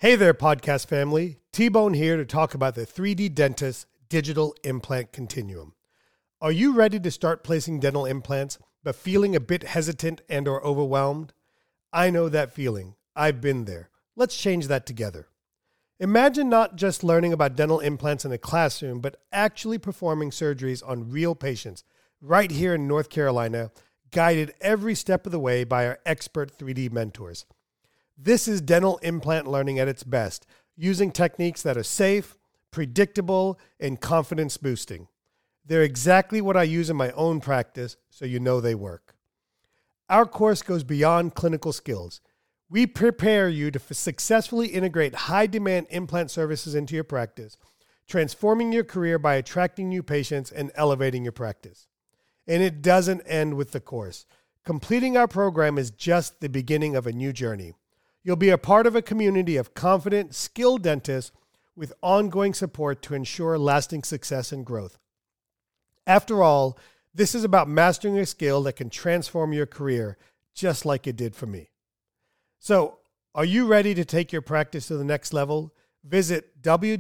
Hey there, podcast family. T-Bone here to talk about the 3D Dentist Digital Implant Continuum. Are you ready to start placing dental implants, but feeling a bit hesitant and or overwhelmed? I know that feeling. I've been there. Let's change that together. Imagine not just learning about dental implants in a classroom, but actually performing surgeries on real patients right here in North Carolina, guided every step of the way by our expert 3D mentors. This is dental implant learning at its best, using techniques that are safe, predictable, and confidence boosting. They're exactly what I use in my own practice, so you know they work. Our course goes beyond clinical skills. We prepare you to successfully integrate high-demand implant services into your practice, transforming your career by attracting new patients and elevating your practice. And it doesn't end with the course. Completing our program is just the beginning of a new journey. You'll be a part of a community of confident, skilled dentists with ongoing support to ensure lasting success and growth. After all, this is about mastering a skill that can transform your career, just like it did for me. So, are you ready to take your practice to the next level? Visit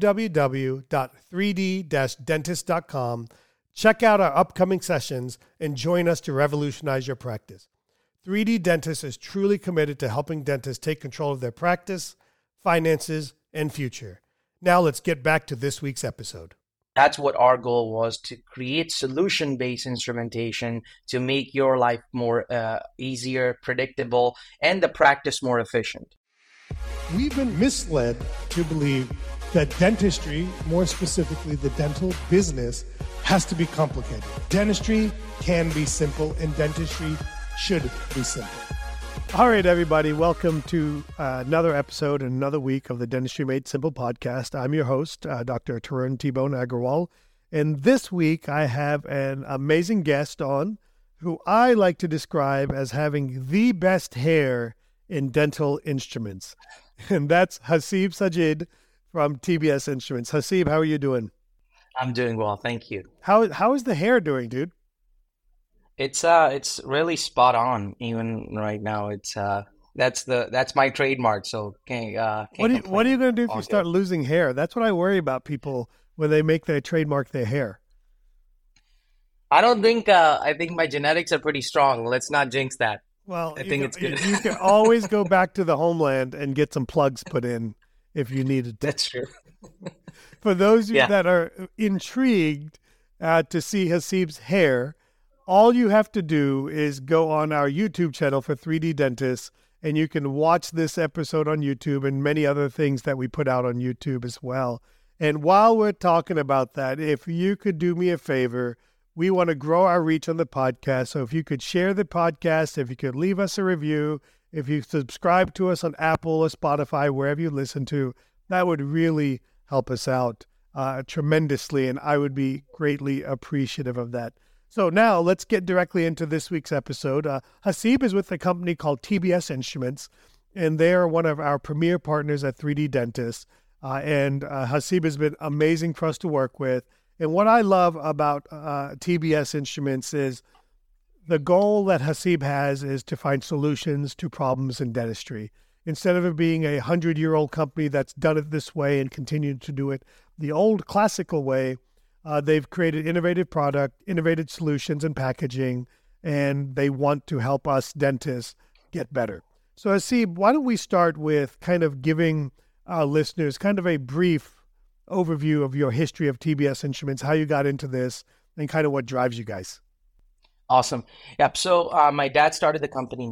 www.3d-dentist.com, check out our upcoming sessions, and join us to revolutionize your practice. 3D Dentist is truly committed to helping dentists take control of their practice, finances, and future. Now let's get back to this week's episode. That's what our goal was, to create solution-based instrumentation to make your life more easier, predictable, and the practice more efficient. We've been misled to believe that dentistry, more specifically the dental business, has to be complicated. Dentistry can be simple, and dentistry should be simple. All right, everybody, welcome to another episode and another week of the Dentistry Made Simple podcast. I'm your host, Dr. Tarun T-Bone Agarwal, and this week I have an amazing guest on who I like to describe as having the best hair in dental instruments, and that's Haseeb Sajid from TBS Instruments. Haseeb, how are you doing? I'm doing well, thank you. How is the hair doing, dude? It's really spot on even right now. That's my trademark. So can't what are you going to do if you start good. losing hair? That's what I worry about people when they make their trademark their hair. I don't think I think my genetics are pretty strong. Let's not jinx that. Well, I think it's good. You can always go back to the homeland and get some plugs put in if you needed to. That's true. For those of you that are intrigued to see Haseeb's hair, all you have to do is go on our YouTube channel for 3D Dentists, and you can watch this episode on YouTube and many other things that we put out on YouTube as well. And while we're talking about that, if you could do me a favor, we want to grow our reach on the podcast. So if you could share the podcast, if you could leave us a review, if you subscribe to us on Apple or Spotify, wherever you listen to, that would really help us out tremendously, and I would be greatly appreciative of that. So now let's get directly into this week's episode. Haseeb is with a company called TBS Instruments, and they are one of our premier partners at 3D Dentist. And Haseeb has been amazing for us to work with. And what I love about TBS Instruments is the goal that Haseeb has is to find solutions to problems in dentistry. Instead of it being a 100-year-old company that's done it this way and continued to do it the old classical way, they've created innovative product, innovative solutions and packaging, and they want to help us dentists get better. So Haseeb, why don't we start with kind of giving our listeners kind of a brief overview of your history of TBS Instruments, how you got into this, and kind of what drives you guys. Awesome. Yep. So my dad started the company in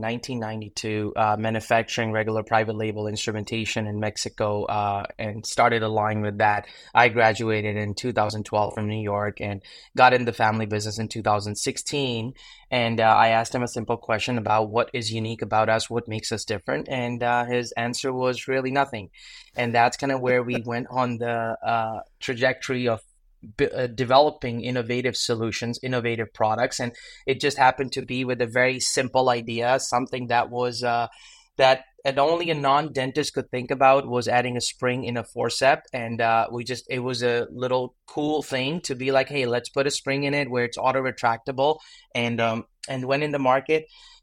1992, manufacturing regular private label instrumentation in Mexico, and started a line with that. I graduated in 2012 from New York and got in the family business in 2016. And I asked him a simple question about what is unique about us, what makes us different. And his answer was really nothing. And that's kind of where we went on the trajectory of developing innovative solutions, innovative products. And it just happened to be with a very simple idea, something that was that only a non-dentist could think about, was adding a spring in a forceps. And it was a little cool thing to be like, hey, let's put a spring in it where it's auto retractable, and went in the market.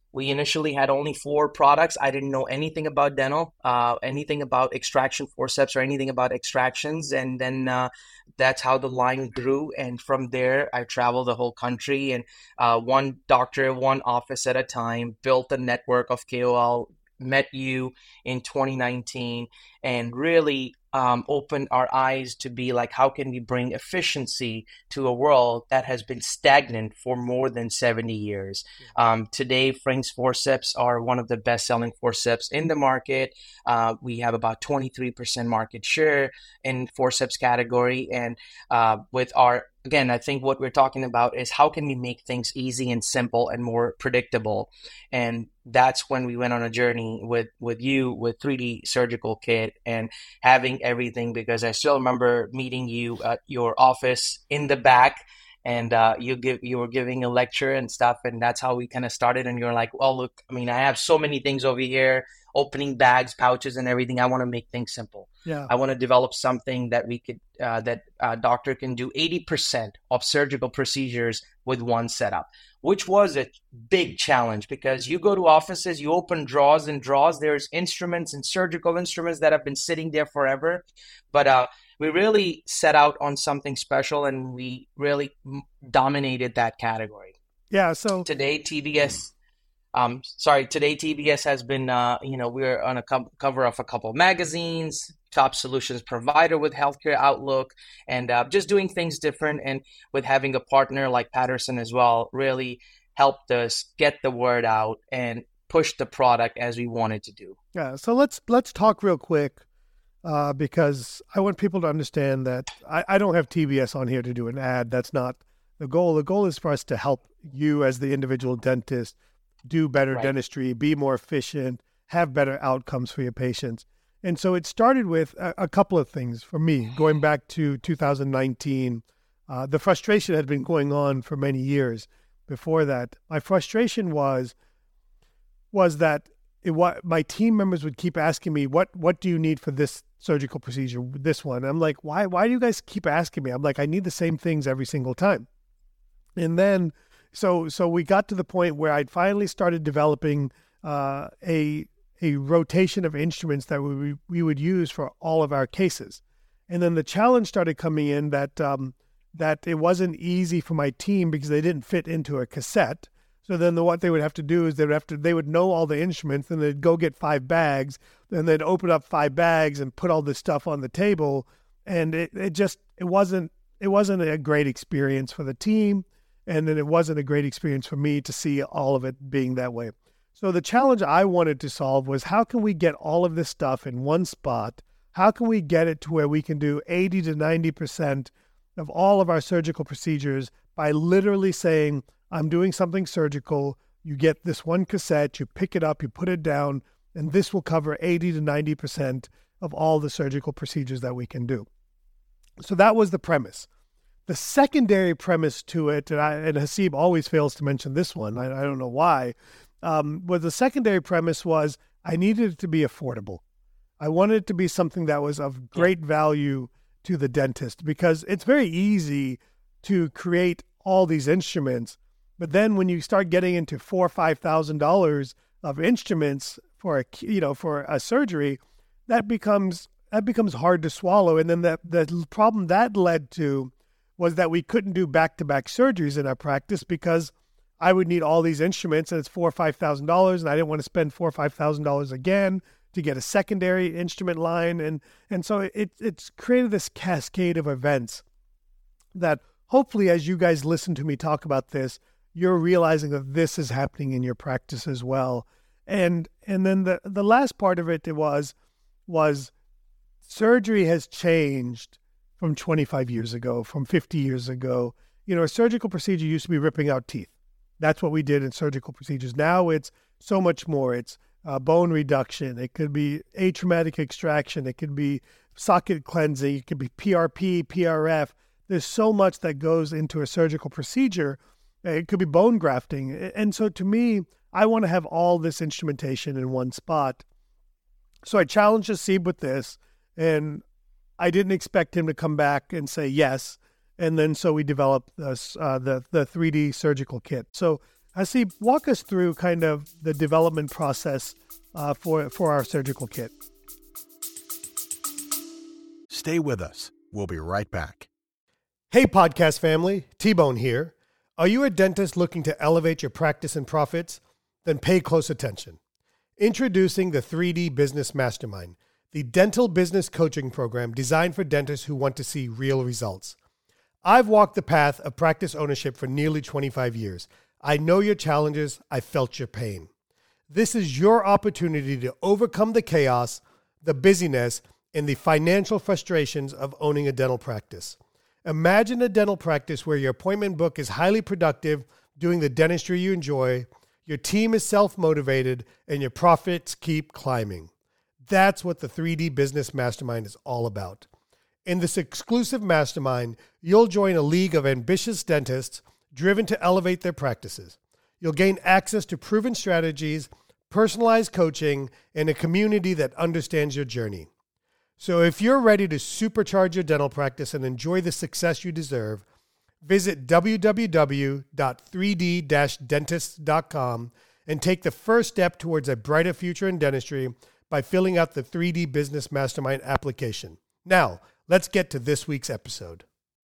We initially had only 4 products. I didn't know anything about dental, anything about extraction forceps or anything about extractions. And then that's how the line grew. And from there, I traveled the whole country and one doctor, one office at a time, built a network of KOL, met you in 2019, and really opened our eyes to be like, how can we bring efficiency to a world that has been stagnant for more than 70 years? Today, Frank's forceps are one of the best-selling forceps in the market. We have about 23% market share in forceps category. And with our again, I think what we're talking about is how can we make things easy and simple and more predictable. And that's when we went on a journey with you, with 3D Surgical Kit, and having everything, because I still remember meeting you at your office in the back, and you were giving a lecture and stuff, and that's how we kind of started. And you're like, well, look, I mean, I have so many things over here, opening bags, pouches, and everything. I want to make things simple. Yeah. I want to develop something that we could that a doctor can do 80% of surgical procedures with one setup, which was a big challenge, because you go to offices, you open drawers and drawers, there's instruments and surgical instruments that have been sitting there forever. But we really set out on something special, and we really dominated that category. Yeah. So today, TBS has been, we're on a cover of a couple of magazines, top solutions provider with Healthcare Outlook, and just doing things different. And with having a partner like Patterson as well, really helped us get the word out and push the product as we wanted to do. Yeah. So let's talk real quick, because I want people to understand that I don't have TBS on here to do an ad. That's not the goal. The goal is for us to help you as the individual dentist do better dentistry, be more efficient, have better outcomes for your patients. And so it started with a couple of things for me. Going back to 2019, the frustration had been going on for many years before that. My frustration was that my team members would keep asking me, what do you need for this surgical procedure, this one? I'm like, why do you guys keep asking me? I'm like, I need the same things every single time. And then So we got to the point where I'd finally started developing a rotation of instruments that we would use for all of our cases. And then the challenge started coming in that it wasn't easy for my team because they didn't fit into a cassette. So then what they would have to do is they would know all the instruments, and they'd go get 5 bags, and they'd open up 5 bags and put all this stuff on the table. And it wasn't a great experience for the team. And then it wasn't a great experience for me to see all of it being that way. So the challenge I wanted to solve was, how can we get all of this stuff in one spot? How can we get it to where we can do 80 to 90% of all of our surgical procedures by literally saying, I'm doing something surgical, you get this one cassette, you pick it up, you put it down, and this will cover 80 to 90% of all the surgical procedures that we can do. So that was the premise. The secondary premise to it, and Hasib always fails to mention this one, I don't know why, but the secondary premise was I needed it to be affordable. I wanted it to be something that was of great value to the dentist, because it's very easy to create all these instruments, but then when you start getting into $4,000 or $5,000 of instruments for a surgery, that becomes hard to swallow. And then the problem that led to was that we couldn't do back-to-back surgeries in our practice, because I would need all these instruments, and it's $4,000 or $5,000, and I didn't want to spend $4,000 or $5,000 again to get a secondary instrument line. And so it's created this cascade of events that hopefully, as you guys listen to me talk about this, you're realizing that this is happening in your practice as well. And then the last part of it was surgery has changed from 25 years ago, from 50 years ago. A surgical procedure used to be ripping out teeth. That's what we did in surgical procedures. Now it's so much more. It's bone reduction. It could be atraumatic extraction. It could be socket cleansing. It could be PRP, PRF. There's so much that goes into a surgical procedure. It could be bone grafting. And so to me, I want to have all this instrumentation in one spot. So I challenged Hasib with this, and I didn't expect him to come back and say yes. And then so we developed the 3D Surgical Kit. So Hasib, walk us through kind of the development process for our surgical kit. Stay with us. We'll be right back. Hey, podcast family, T-Bone here. Are you a dentist looking to elevate your practice and profits? Then pay close attention. Introducing the 3D Business Mastermind, the dental business coaching program designed for dentists who want to see real results. I've walked the path of practice ownership for nearly 25 years. I know your challenges. I felt your pain. This is your opportunity to overcome the chaos, the busyness, and the financial frustrations of owning a dental practice. Imagine a dental practice where your appointment book is highly productive, doing the dentistry you enjoy, your team is self-motivated, and your profits keep climbing. That's what the 3D Business Mastermind is all about. In this exclusive mastermind, you'll join a league of ambitious dentists driven to elevate their practices. You'll gain access to proven strategies, personalized coaching, and a community that understands your journey. So if you're ready to supercharge your dental practice and enjoy the success you deserve, visit www.3d-dentist.com and take the first step towards a brighter future in dentistry by filling out the 3D Business Mastermind application. Now, let's get to this week's episode.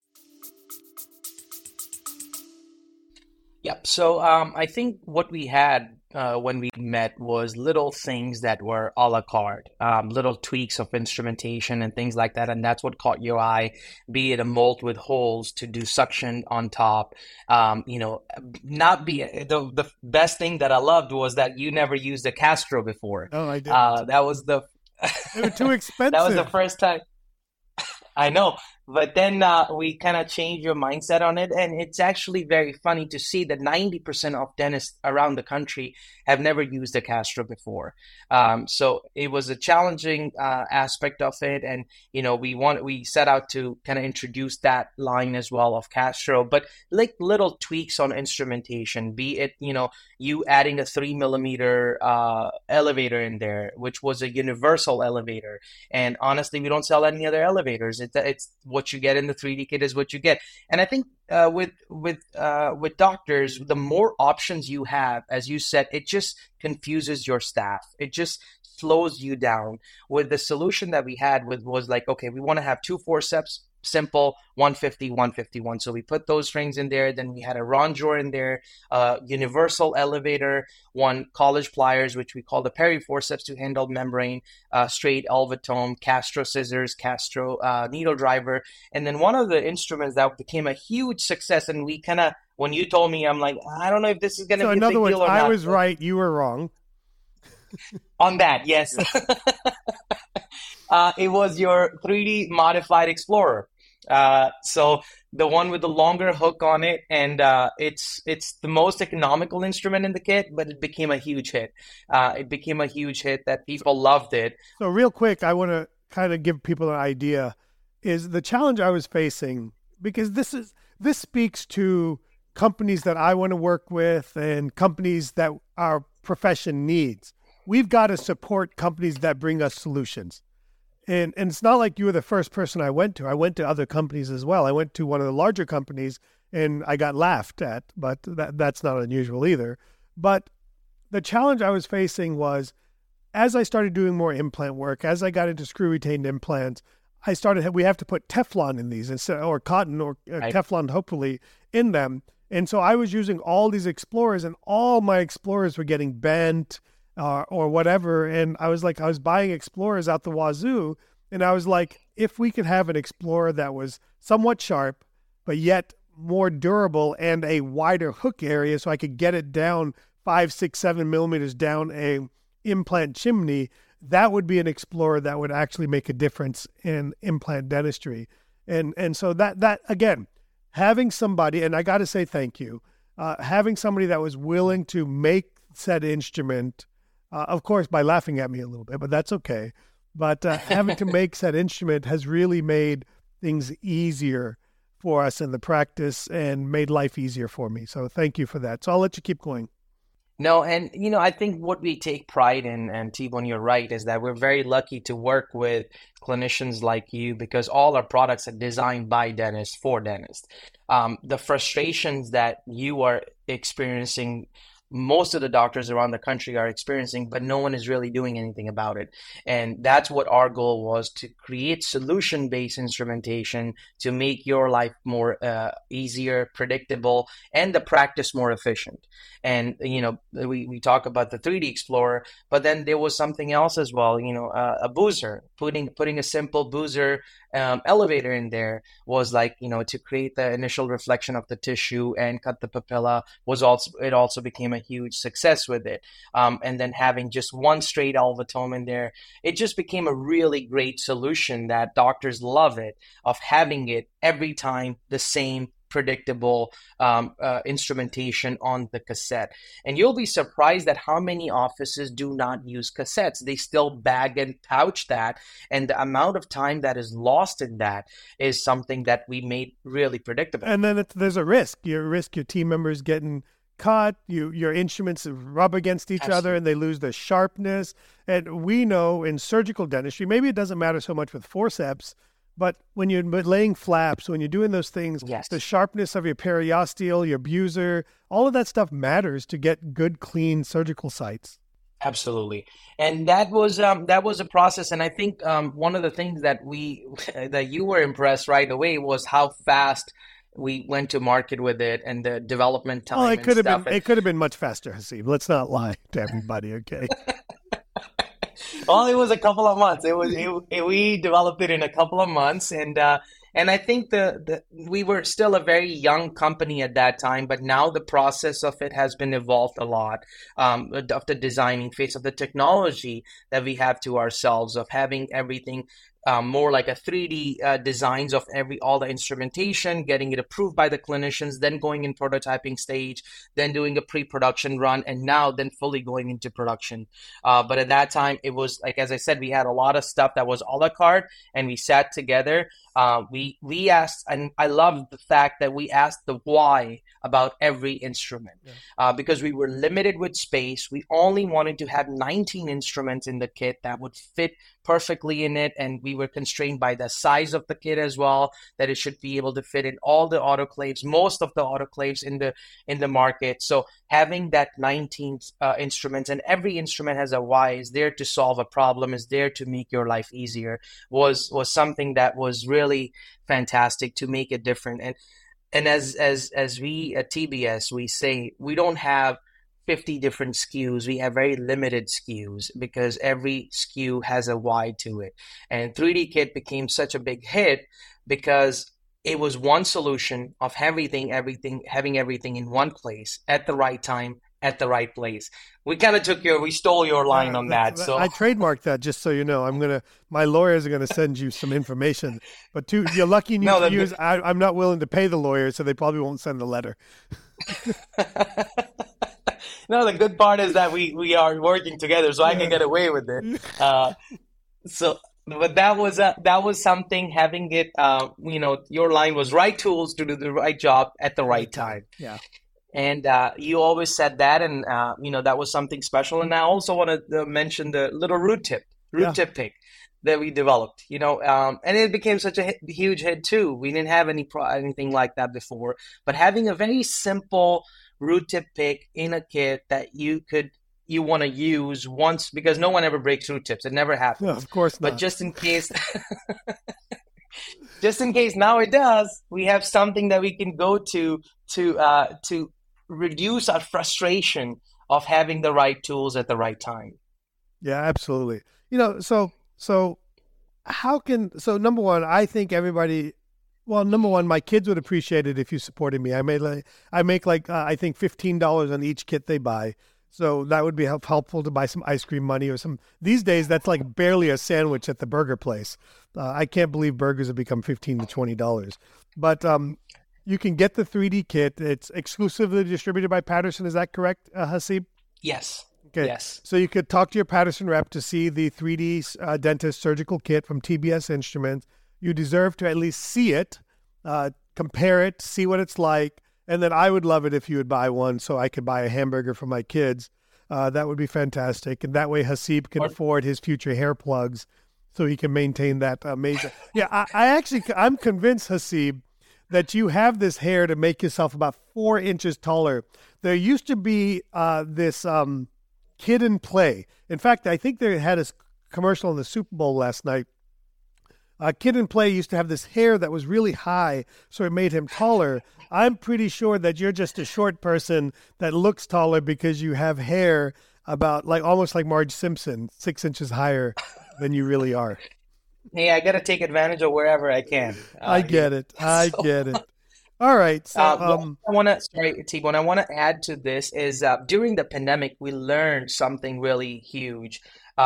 Yep. So I think what we had when we met was little things that were a la carte, little tweaks of instrumentation and things like that. And that's what caught your eye, be it a mold with holes to do suction on top. Not be the best thing that I loved was that you never used a Castro before. Oh, I didn't. That was the They were too expensive. that was the first time. I know. But then we kind of changed your mindset on it. And it's actually very funny to see that 90% of dentists around the country have never used a Castro before. So it was a challenging aspect of it. And, we set out to kind of introduce that line as well of Castro, but like little tweaks on instrumentation, be it, you adding a 3mm elevator in there, which was a universal elevator. And honestly, we don't sell any other elevators. It's what you get in the 3D kit is what you get. And I think with doctors, the more options you have, as you said, it just confuses your staff. It just slows you down. With the solution that we had was like, okay, we want to have 2 forceps, simple, 150, 151. So we put those rings in there. Then we had a rondure in there, universal elevator, 1 college pliers, which we call the peri forceps to handle membrane, straight Elvatome, Castro scissors, Castro needle driver. And then one of the instruments that became a huge success, and we kind of, when you told me, I'm like, I don't know if this is going to be a big deal or not. In other words, I was right, you were wrong. On that, yes. It was your 3D modified Explorer. So the one with the longer hook on it, and it's the most economical instrument in the kit, but it became a huge hit. It became a huge hit that people loved it. So real quick, I want to kind of give people an idea, is the challenge I was facing, because this speaks to companies that I want to work with and companies that our profession needs. We've got to support companies that bring us solutions. And it's not like you were the first person I went to. I went to other companies as well. I went to one of the larger companies and I got laughed at, but that's not unusual either. But the challenge I was facing was, as I started doing more implant work, as I got into screw retained implants, we have to put Teflon in these instead, or cotton or Right. Teflon hopefully in them. And so I was using all these Explorers, and all my Explorers were getting bent or whatever. And I was buying Explorers out the wazoo. And I was like, if we could have an Explorer that was somewhat sharp, but yet more durable and a wider hook area so I could get it down 5, 6, 7 millimeters down a implant chimney, that would be an Explorer that would actually make a difference in implant dentistry. And so that again, having somebody, and I got to say thank you, having somebody that was willing to make said instrument, of course, by laughing at me a little bit, but that's okay. But having to make said instrument has really made things easier for us in the practice and made life easier for me. So thank you for that. So I'll let you keep going. No, and I think what we take pride in, and T-Bone, you're right, is that we're very lucky to work with clinicians like you because all our products are designed by dentists for dentists. The frustrations that you are experiencing, most of the doctors around the country are experiencing, but no one is really doing anything about it. And that's what our goal was, to create solution-based instrumentation to make your life more easier, predictable, and the practice more efficient. And, we talk about the 3D Explorer, but then there was something else as well, a boozer, putting a simple boozer elevator in there was like, to create the initial reflection of the tissue and cut the papilla it also became a huge success with it. And then having just one straight alvetome in there, it just became a really great solution that doctors love it, of having it every time the same predictable instrumentation on the cassette. And you'll be surprised at how many offices do not use cassettes. They still bag and pouch that. And the amount of time that is lost in that is something that we made really predictable. And then there's a risk. Your team members getting caught, your instruments rub against each Absolutely. other and they lose their sharpness. And we know in surgical dentistry, maybe it doesn't matter so much with forceps, but when you're laying flaps, when you're doing those things, Yes. the sharpness of your periosteal, your buser, all of that stuff matters to get good, clean surgical sites. Absolutely. And that was a process. And I think one of the things that that you were impressed right away was how fast we went to market with it and the development time. Well, it could have been much faster, Haseeb. Let's not lie to everybody, okay? Well, it was a couple of months. We developed it in a couple of months, and I think we were still a very young company at that time, but now the process of it has been evolved a lot, of the designing phase of the technology that we have to ourselves, of having everything more like a 3D designs of all the instrumentation, getting it approved by the clinicians, then going in prototyping stage, then doing a pre-production run, and now then fully going into production. But at that time, it was like, as I said, we had a lot of stuff that was a la carte, and we sat together. We asked, and I love the fact that we asked the why about every instrument, because we were limited with space. We only wanted to have 19 instruments in the kit that would fit perfectly in it, and we were constrained by the size of the kit as well, that it should be able to fit in all the autoclaves, most of the autoclaves in the market. So having that 19 instruments, and every instrument has a why, is there to solve a problem, is there to make your life easier, was something that was really fantastic to make it different. And as we at TBS, we say we don't have 50 different SKUs. We have very limited SKUs because every SKU has a why to it. And 3D Kit became such a big hit because it was one solution of having everything in one place at the right time, at the right place. We kind of we stole your line on that. So I trademarked that, just so you know. My lawyers are going to send you some information. But you're lucky I'm not willing to pay the lawyers, so they probably won't send the letter. No, the good part is that we are working together, so I can get away with it. But that was something, having it, your line was right tools to do the right job at the right time. Yeah. And you always said that, and that was something special. And I also want to mention the little root tip pick that we developed. And it became such a huge hit too. We didn't have anything like that before, but having a very simple root tip pick in a kit that you want to use once, because no one ever breaks root tips. It never happens. No, of course not. But just in case. Just in case now it does, we have something that we can go to reduce our frustration of having the right tools at the right time. Yeah, absolutely. So number one, I think everybody, number one, my kids would appreciate it if you supported me. I make I think $15 on each kit they buy. So that would be helpful to buy some ice cream money or some. These days, that's like barely a sandwich at the burger place. I can't believe burgers have become $15 to $20. But you can get the 3D kit. It's exclusively distributed by Patterson. Is that correct, Haseeb? Yes. Okay. Yes. So you could talk to your Patterson rep to see the 3D dentist surgical kit from TBS Instruments. You deserve to at least see it, compare it, see what it's like, And then I would love it if you would buy one so I could buy a hamburger for my kids. That would be fantastic. And that way Hasib can afford his future hair plugs so he can maintain that amazing. Yeah, I'm convinced, Hasib, that you have this hair to make yourself about 4 inches taller. There used to be this Kid and Play. In fact, I think they had a commercial in the Super Bowl last night. Kid and Play used to have this hair that was really high, so it made him taller. I'm pretty sure that you're just a short person that looks taller because you have hair about almost like Marge Simpson, 6 inches higher than you really are. Hey, I got to take advantage of wherever I can. I get it. Get it. All right. So, what I want to add to this is during the pandemic, we learned something really huge.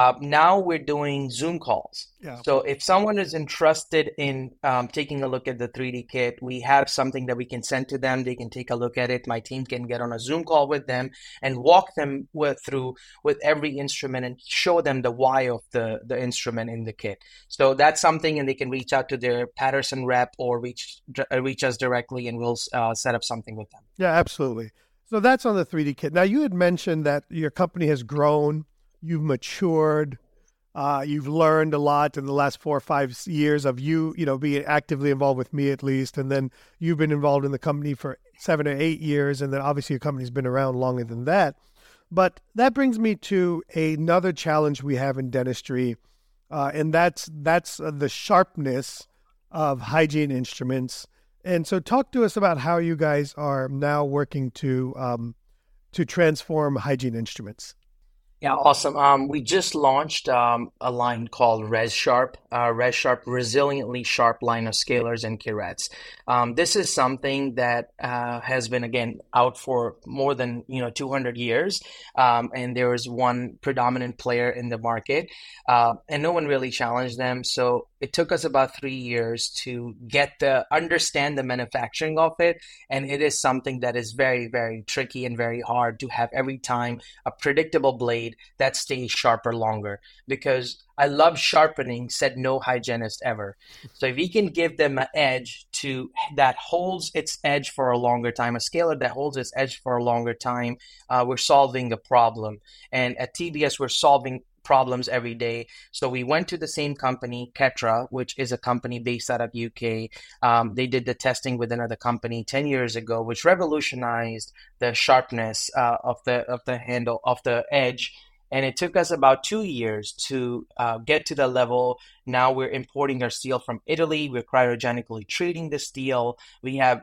Now we're doing Zoom calls. Yeah. So if someone is interested in taking a look at the 3D kit, we have something that we can send to them. They can take a look at it. My team can get on a Zoom call with them and walk them through with every instrument and show them the why of the instrument in the kit. So that's something, and they can reach out to their Patterson rep or reach us directly, and we'll set up something with them. Yeah, absolutely. So that's on the 3D kit. Now, you had mentioned that your company has grown. You've matured. You've learned a lot in the last 4 or 5 years of being actively involved with me at least. And then you've been involved in the company for 7 or 8 years. And then obviously your company's been around longer than that. But that brings me to another challenge we have in dentistry. And that's the sharpness of hygiene instruments. And so talk to us about how you guys are now working to transform hygiene instruments. Yeah, awesome. We just launched a line called ResSharp, ResSharp Resiliently Sharp Line of Scalers and Curettes. This is something that has been, again, out for more than 200 years, and there is one predominant player in the market, and no one really challenged them. So it took us about 3 years to understand the manufacturing of it, and it is something that is very, very tricky and very hard to have every time a predictable blade that stays sharper longer, because I love sharpening, said no hygienist ever. So if we can give them an edge that holds its edge for a longer time, a scaler that holds its edge for a longer time, we're solving a problem. And at TBS, we're solving problems every day. So we went to the same company, Ketra, which is a company based out of UK. They did the testing with another company 10 years ago, which revolutionized the sharpness of the handle, of the edge. And it took us about 2 years to get to the level. Now we're importing our steel from Italy. We're cryogenically treating the steel. We have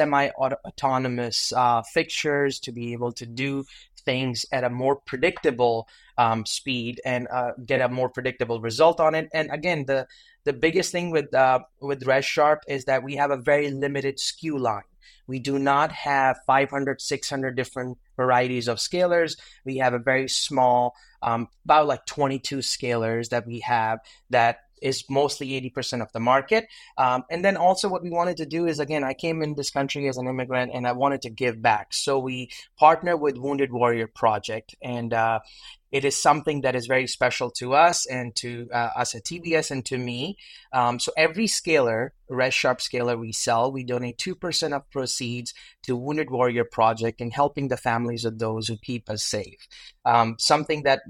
semi-autonomous fixtures to be able to do things at a more predictable speed and get a more predictable result on it. And again, the biggest thing with ResSharp is that we have a very limited SKU line. We do not have 500, 600 different varieties of scalers. We have a very small, about like 22 scalers that we have that is mostly 80% of the market. And then also what we wanted to do is, again, I came in this country as an immigrant and I wanted to give back. So we partner with Wounded Warrior Project, and it is something that is very special to us and to us at TBS and to me. So every scaler, ResSharp scaler we sell, we donate 2% of proceeds to Wounded Warrior Project and helping the families of those who keep us safe. Something that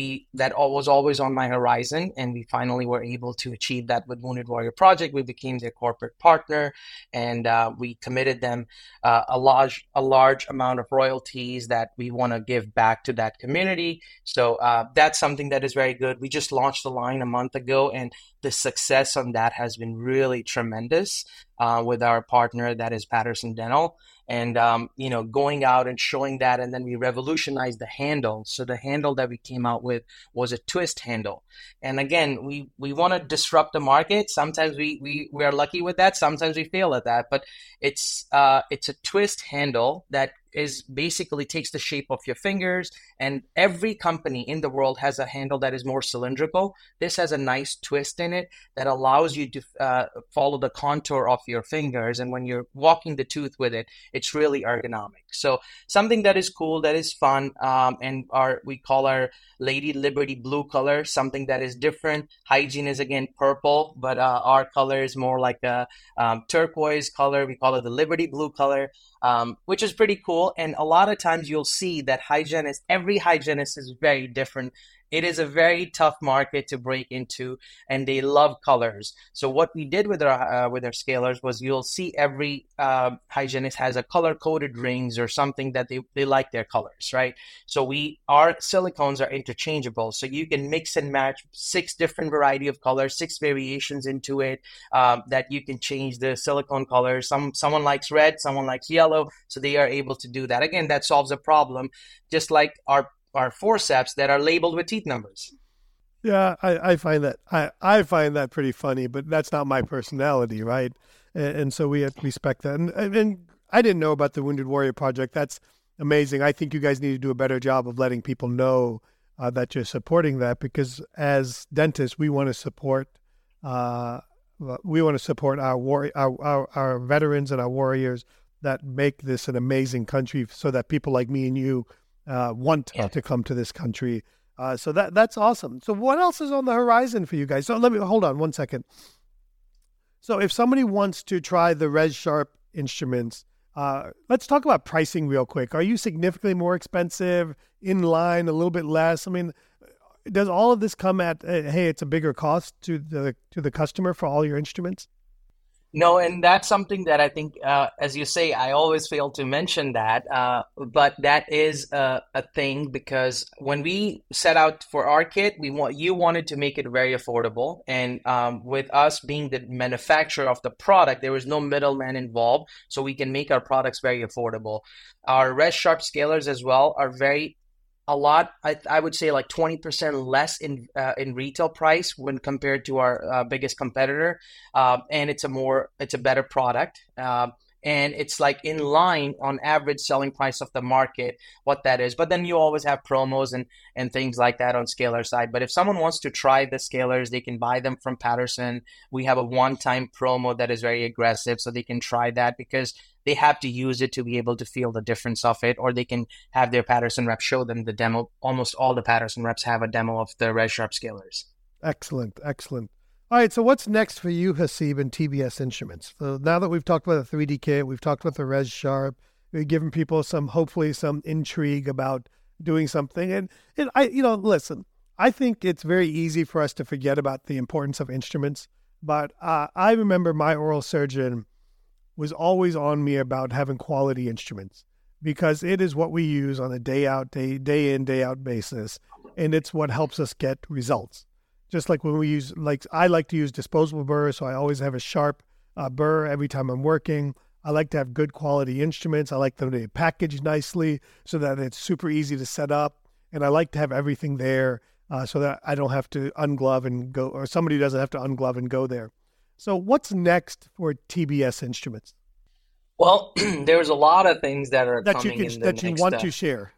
was always on my horizon, and we finally were able to achieve that with Wounded Warrior Project. We became their corporate partner, and we committed them a large amount of royalties that we want to give back to that community. So that's something that is very good. We just launched the line a month ago, and the success on that has been really tremendous with our partner, that is Patterson Dental. And, going out and showing that, and then we revolutionized the handle. So the handle that we came out with was a twist handle. And again, we want to disrupt the market. Sometimes we are lucky with that. Sometimes we fail at that. But it's a twist handle that is basically takes the shape of your fingers, and every company in the world has a handle that is more cylindrical. This has a nice twist in it that allows you to follow the contour of your fingers. And when you're walking the tooth with it, it's really ergonomic. So something that is cool, that is fun. And we call our Lady Liberty blue color, something that is different. Hygiene is again purple, but our color is more like a turquoise color. We call it the Liberty blue color, which is pretty cool. And a lot of times you'll see that every hygienist is very different. It is a very tough market to break into, and they love colors. So what we did with our scalers was, you'll see every hygienist has a color-coded rings or something that they like their colors, right? So our silicones are interchangeable, so you can mix and match 6 different variety of colors, 6 variations into it, that you can change the silicone colors. Someone likes red, someone likes yellow, so they are able to do that. Again, that solves a problem, just like our forceps that are labeled with teeth numbers. Yeah, I find that I find that pretty funny, but that's not my personality, right? And so we have to respect that. And I didn't know about the Wounded Warrior Project. That's amazing. I think you guys need to do a better job of letting people know that you're supporting that, because as dentists, we want to support our veterans and our warriors that make this an amazing country, so that people like me and you want to come to this country. So that's awesome. So what else is on the horizon for you guys? So let me hold on one second. So if somebody wants to try the ResSharp instruments, let's talk about pricing real quick. Are you significantly more expensive, in line, a little bit less? I mean, does all of this come at, hey, it's a bigger cost to the customer for all your instruments? No, and that's something that I think, as you say, I always fail to mention that, but that is a thing, because when we set out for our kit, you wanted to make it very affordable, and with us being the manufacturer of the product, there was no middleman involved, so we can make our products very affordable. Our ResSharp scalers as well are I would say like 20% less in retail price when compared to our biggest competitor, and it's a better product, and it's like in line on average selling price of the market, what that is. But then you always have promos and things like that on scaler side. But if someone wants to try the scalers, they can buy them from Patterson. We have a one-time promo that is very aggressive, so they can try that, because they have to use it to be able to feel the difference of it, or they can have their Patterson rep show them the demo. Almost all the Patterson reps have a demo of the ResSharp scalers. Excellent. All right, so what's next for you, Haseeb, and TBS Instruments? So now that we've talked about the 3D kit, we've talked about the ResSharp, we've given people hopefully some intrigue about doing something. And listen, I think it's very easy for us to forget about the importance of instruments, but I remember my oral surgeon was always on me about having quality instruments, because it is what we use on a day in, day out basis. And it's what helps us get results. Just like when we use, I like to use disposable burrs, so I always have a sharp burr every time I'm working. I like to have good quality instruments. I like them to be packaged nicely so that it's super easy to set up. And I like to have everything there so that I don't have to unglove and go, or somebody doesn't have to unglove and go there. So what's next for TBS Instruments? Well, there's a lot of things that are coming that you want to share.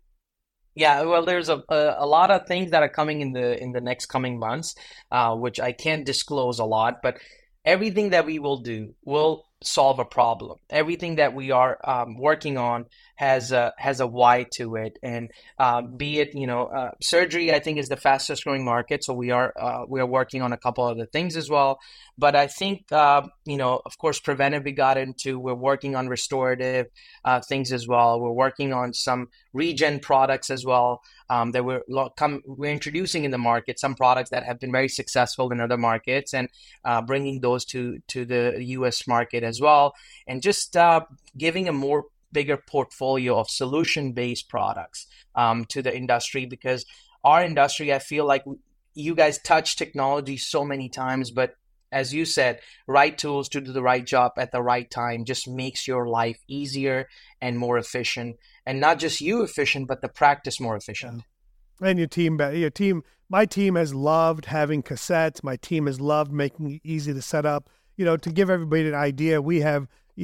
Yeah, well, there's a lot of things that are coming in the next coming months, which I can't disclose a lot, but everything that we will do will solve a problem. Everything that we are working on has a why to it, and be it surgery, I think, is the fastest growing market, so we are working on a couple other things as well. But I think of course, preventive we got into. We're working on restorative things as well. We're working on some regen products as well that we're introducing in the market. Some products that have been very successful in other markets, and bringing those to the U.S. market as well, and just giving a bigger portfolio of solution-based products to the industry, because our industry, I feel like you guys touch technology so many times, but as you said, right tools to do the right job at the right time just makes your life easier and more efficient, and not just you efficient, but the practice more efficient. And your team, my team has loved having cassettes. My team has loved making it easy to set up. To give everybody an idea, we have 4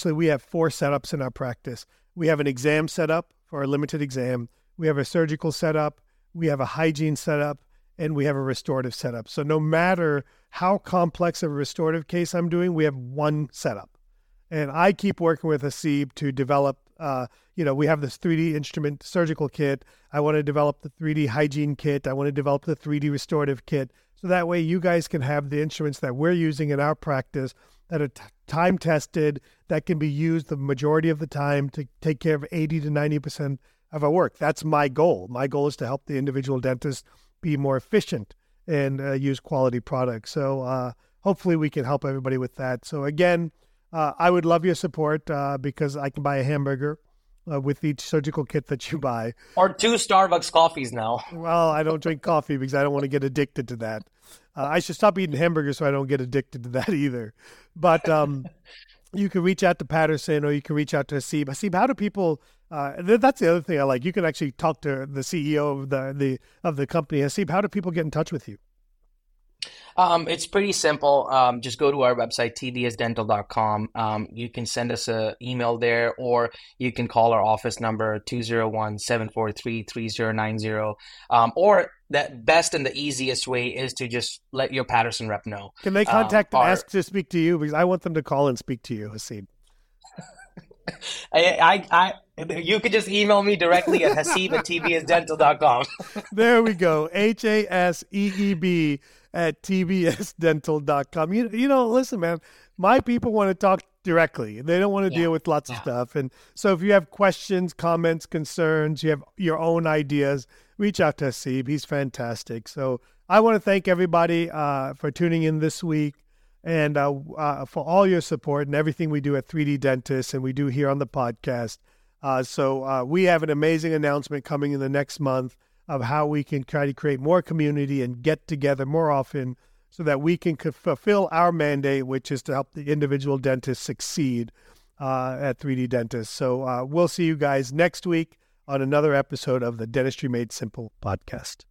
setups in our practice. We have an exam setup for a limited exam. We have a surgical setup. We have a hygiene setup, and we have a restorative setup. So no matter how complex of a restorative case I'm doing, we have one setup. And I keep working with Haseeb to develop, we have this 3D instrument surgical kit. I want to develop the 3D hygiene kit. I want to develop the 3D restorative kit. So that way you guys can have the instruments that we're using in our practice that are time tested, that can be used the majority of the time to take care of 80 to 90% of our work. That's my goal. My goal is to help the individual dentist be more efficient and use quality products. So hopefully we can help everybody with that. So again, I would love your support because I can buy a hamburger with each surgical kit that you buy. Or 2 Starbucks coffees now. Well, I don't drink coffee because I don't want to get addicted to that. I should stop eating hamburgers so I don't get addicted to that either. But you can reach out to Patterson or you can reach out to Haseeb. Haseeb, how do people... that's the other thing I like. You can actually talk to the CEO of the company. Haseeb, how do people get in touch with you? It's pretty simple. Just go to our website, tdsdental.com. You can send us an email there, or you can call our office number, 201-743-3090. Or the best and the easiest way is to just let your Patterson rep know. Can they contact and ask to speak to you? Because I want them to call and speak to you, Haseeb. You could just email me directly at haseeb@tbsdental.com. There we go. HASEEB at tbsdental.com. You know, listen, man, my people want to talk directly. They don't want to deal with lots of stuff. And so if you have questions, comments, concerns, you have your own ideas, reach out to Haseeb. He's fantastic. So I want to thank everybody for tuning in this week and for all your support and everything we do at 3D Dentist and we do here on the podcast. So we have an amazing announcement coming in the next month of how we can try to create more community and get together more often so that we can fulfill our mandate, which is to help the individual dentist succeed at 3D Dentist. So we'll see you guys next week on another episode of the Dentistry Made Simple podcast.